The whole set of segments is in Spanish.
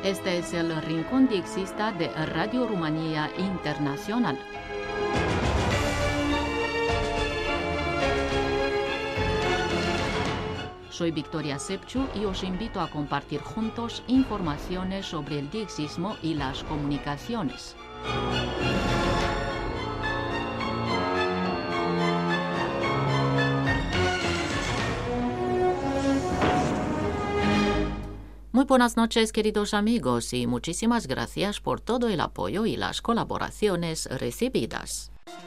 Este es el Rincón Dixista de Radio Rumanía Internacional. Soy Victoria Sepciu y os invito a compartir juntos informaciones sobre el dixismo y las comunicaciones. Muy buenas noches, queridos amigos, y muchísimas gracias por todo el apoyo y las colaboraciones recibidas.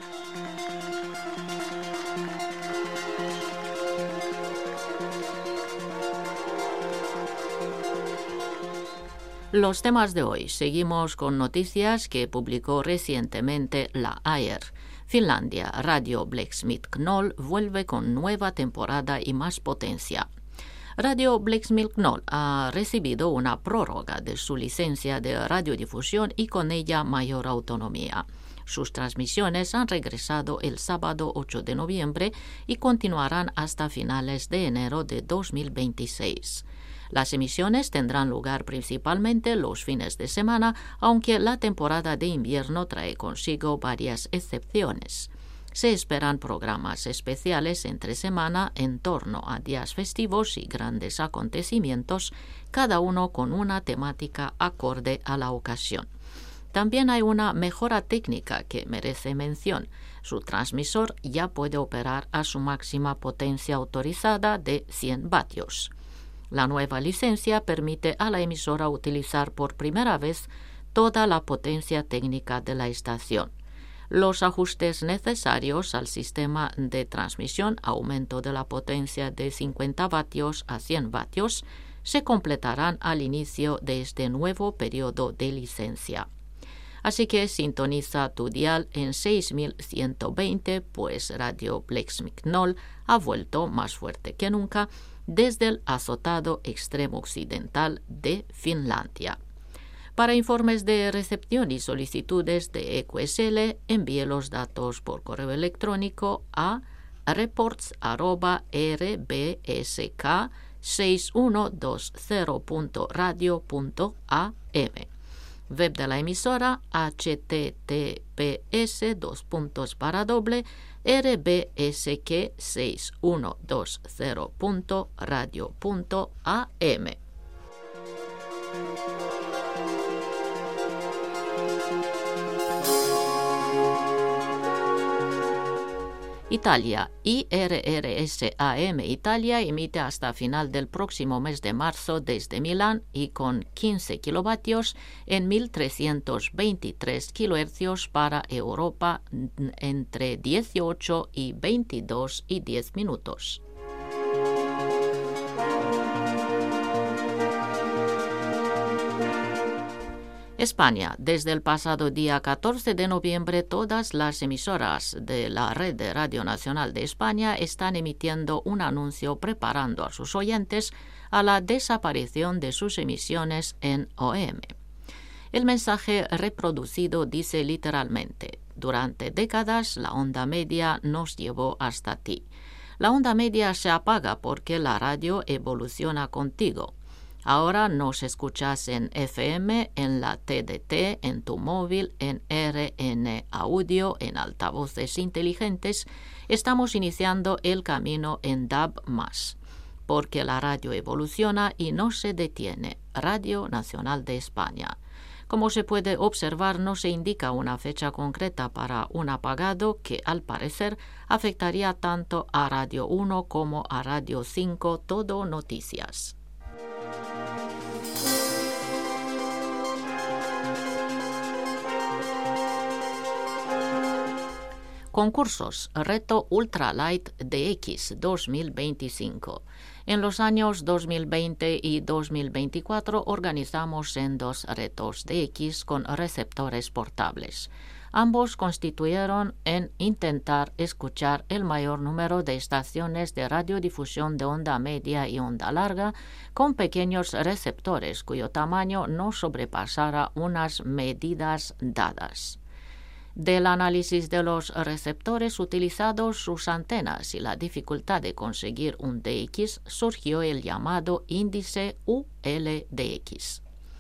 Los temas de hoy. Seguimos con noticias que publicó recientemente la AIR. Finlandia, Radio Blacksmith Knoll vuelve con nueva temporada y más potencia. Radio Blacksmith Knoll ha recibido una prórroga de su licencia de radiodifusión y con ella mayor autonomía. Sus transmisiones han regresado el sábado 8 de noviembre y continuarán hasta finales de enero de 2026. Las emisiones tendrán lugar principalmente los fines de semana, aunque la temporada de invierno trae consigo varias excepciones. Se esperan programas especiales entre semana en torno a días festivos y grandes acontecimientos, cada uno con una temática acorde a la ocasión. También hay una mejora técnica que merece mención. Su transmisor ya puede operar a su máxima potencia autorizada de 100 vatios. La nueva licencia permite a la emisora utilizar por primera vez toda la potencia técnica de la estación. Los ajustes necesarios al sistema de transmisión, aumento de la potencia de 50 vatios a 100 vatios, se completarán al inicio de este nuevo periodo de licencia. Así que sintoniza tu dial en 6120, pues Radio Blacksmith Knoll ha vuelto más fuerte que nunca desde el azotado extremo occidental de Finlandia. Para informes de recepción y solicitudes de EQSL, envíe los datos por correo electrónico a reports@rbsk6120.radio.am. Web de la emisora https://rbsk6120.radio.am. Italia. IRRSAM Italia emite hasta final del próximo mes de marzo desde Milán y con 15 kilovatios en 1323 kHz para Europa entre 18 y 22 y 10 minutos. España. Desde el pasado día 14 de noviembre, todas las emisoras de la Red de Radio Nacional de España están emitiendo un anuncio preparando a sus oyentes a la desaparición de sus emisiones en OM. El mensaje reproducido dice literalmente: durante décadas la onda media nos llevó hasta ti. La onda media se apaga porque la radio evoluciona contigo. Ahora nos escuchas en FM, en la TDT, en tu móvil, en RN Audio, en altavoces inteligentes. Estamos iniciando el camino en DAB+, porque la radio evoluciona y no se detiene. Radio Nacional de España. Como se puede observar, no se indica una fecha concreta para un apagado que, al parecer, afectaría tanto a Radio 1 como a Radio 5, Todo Noticias. Concursos. Reto Ultralight DX 2025. En los años 2020 y 2024 organizamos sendos retos DX con receptores portables. Ambos constituyeron en intentar escuchar el mayor número de estaciones de radiodifusión de onda media y onda larga con pequeños receptores cuyo tamaño no sobrepasara unas medidas dadas. Del análisis de los receptores utilizados, sus antenas y la dificultad de conseguir un DX, surgió el llamado índice ULDX.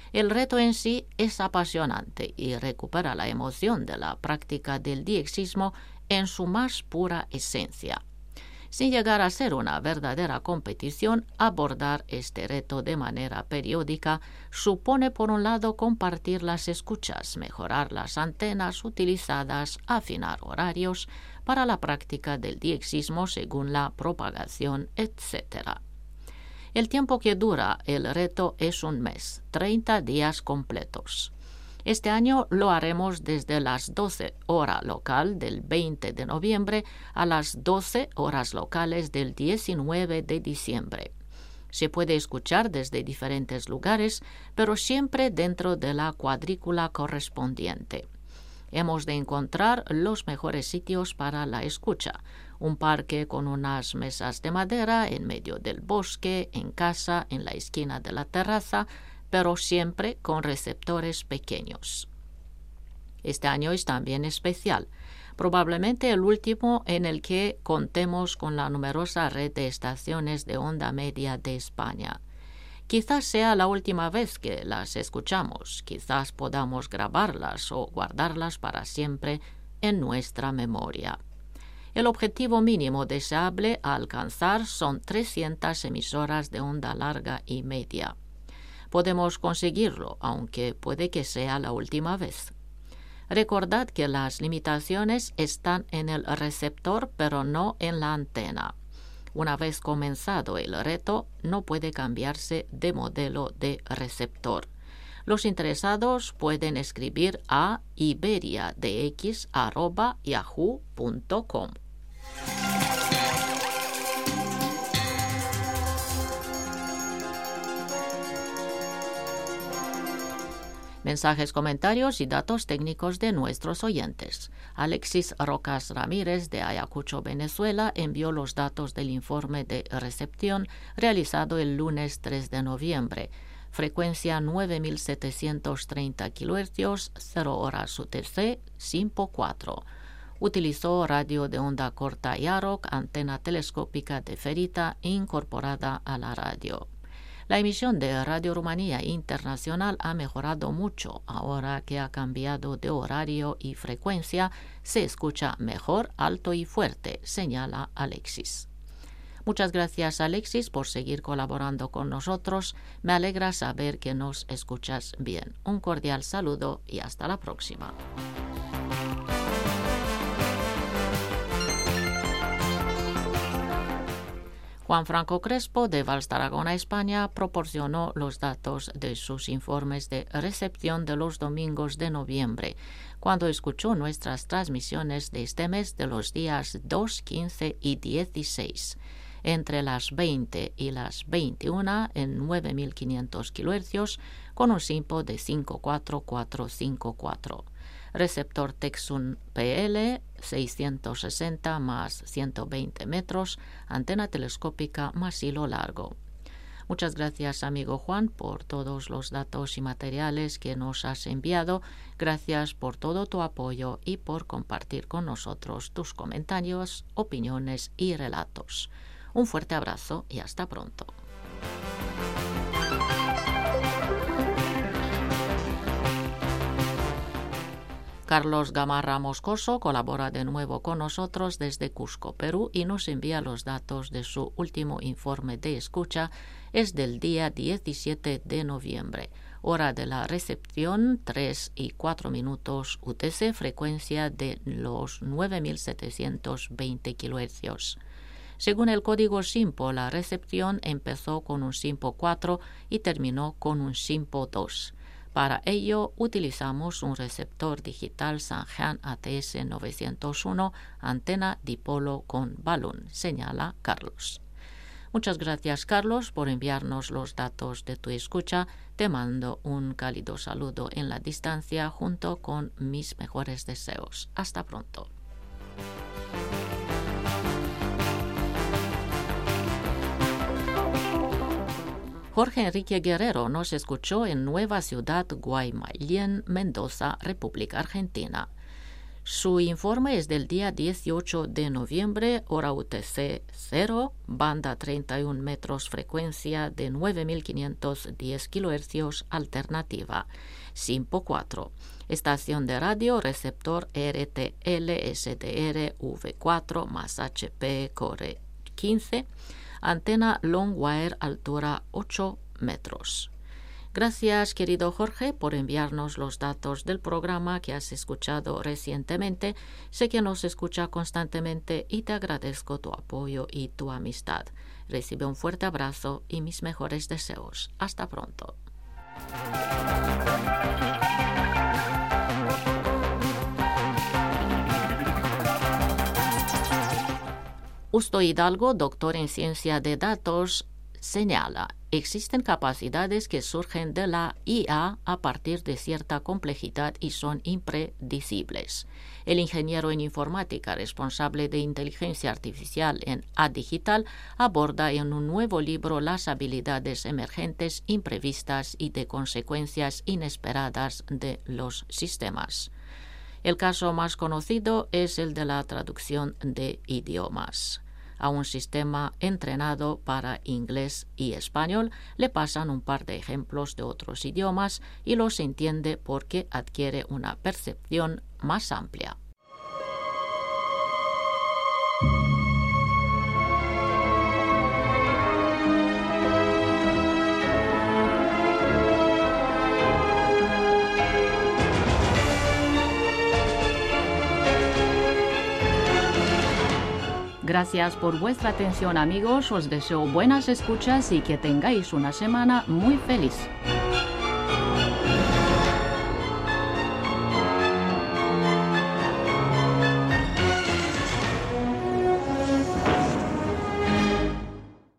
El reto en sí es apasionante y recupera la emoción de la práctica del diexismo en su más pura esencia. Sin llegar a ser una verdadera competición, abordar este reto de manera periódica supone, por un lado, compartir las escuchas, mejorar las antenas utilizadas, afinar horarios para la práctica del diexismo según la propagación, etc. El tiempo que dura el reto es un mes, 30 días completos. Este año lo haremos desde las 12 hora local del 20 de noviembre a las 12 horas locales del 19 de diciembre. Se puede escuchar desde diferentes lugares, pero siempre dentro de la cuadrícula correspondiente. Hemos de encontrar los mejores sitios para la escucha. Un parque con unas mesas de madera en medio del bosque, en casa, en la esquina de la terraza, pero siempre con receptores pequeños. Este año es también especial, probablemente el último en el que contemos con la numerosa red de estaciones de onda media de España. Quizás sea la última vez que las escuchamos, quizás podamos grabarlas o guardarlas para siempre en nuestra memoria. El objetivo mínimo deseable a alcanzar son 300 emisoras de onda larga y media. Podemos conseguirlo, aunque puede que sea la última vez. Recordad que las limitaciones están en el receptor, pero no en la antena. Una vez comenzado el reto, no puede cambiarse de modelo de receptor. Los interesados pueden escribir a iberiadx@yahoo.com. Mensajes, comentarios y datos técnicos de nuestros oyentes. Alexis Rocas Ramírez de Ayacucho, Venezuela, envió los datos del informe de recepción realizado el lunes 3 de noviembre. Frecuencia 9730 kHz, 0 horas UTC, SINPO 4. Utilizó radio de onda corta YAROC, antena telescópica de ferrita incorporada a la radio. La emisión de Radio Rumanía Internacional ha mejorado mucho. Ahora que ha cambiado de horario y frecuencia, se escucha mejor, alto y fuerte, señala Alexis. Muchas gracias, Alexis, por seguir colaborando con nosotros. Me alegra saber que nos escuchas bien. Un cordial saludo y hasta la próxima. Juan Franco Crespo, de Valls Tarragona, España, proporcionó los datos de sus informes de recepción de los domingos de noviembre, cuando escuchó nuestras transmisiones de este mes de los días 2, 15 y 16. Entre las 20 y las 21 en 9500 kHz con un SINPO de 54454. Receptor Texun PL 660 más 120 metros, antena telescópica más hilo largo. Muchas gracias, amigo Juan, por todos los datos y materiales que nos has enviado. Gracias por todo tu apoyo y por compartir con nosotros tus comentarios, opiniones y relatos. Un fuerte abrazo y hasta pronto. Carlos Gamarra Moscoso colabora de nuevo con nosotros desde Cusco, Perú, y nos envía los datos de su último informe de escucha. Es del día 17 de noviembre. Hora de la recepción 3 y 4 minutos UTC, frecuencia de los 9720 kHz. Según el código SINPO, la recepción empezó con un SINPO 4 y terminó con un SINPO 2. Para ello, utilizamos un receptor digital Sangean ATS 901, antena dipolo con balón, señala Carlos. Muchas gracias, Carlos, por enviarnos los datos de tu escucha. Te mando un cálido saludo en la distancia junto con mis mejores deseos. Hasta pronto. Jorge Enrique Guerrero nos escuchó en Nueva Ciudad, Guaymallén, Mendoza, República Argentina. Su informe es del día 18 de noviembre, hora UTC 0, banda 31 metros, frecuencia de 9.510 kHz, alternativa SINPO 4. Estación de radio, receptor RTL SDR V4 más HP Core 15, antena long wire, altura 8 metros. Gracias, querido Jorge, por enviarnos los datos del programa que has escuchado recientemente. Sé que nos escucha constantemente y te agradezco tu apoyo y tu amistad. Recibe un fuerte abrazo y mis mejores deseos. Hasta pronto. Justo Hidalgo, doctor en ciencia de datos, señala: existen capacidades que surgen de la IA a partir de cierta complejidad y son impredecibles. El ingeniero en informática responsable de inteligencia artificial en ADigital aborda en un nuevo libro las habilidades emergentes, imprevistas y de consecuencias inesperadas de los sistemas. El caso más conocido es el de la traducción de idiomas. A un sistema entrenado para inglés y español le pasan un par de ejemplos de otros idiomas y los entiende porque adquiere una percepción más amplia. Gracias por vuestra atención, amigos. Os deseo buenas escuchas y que tengáis una semana muy feliz.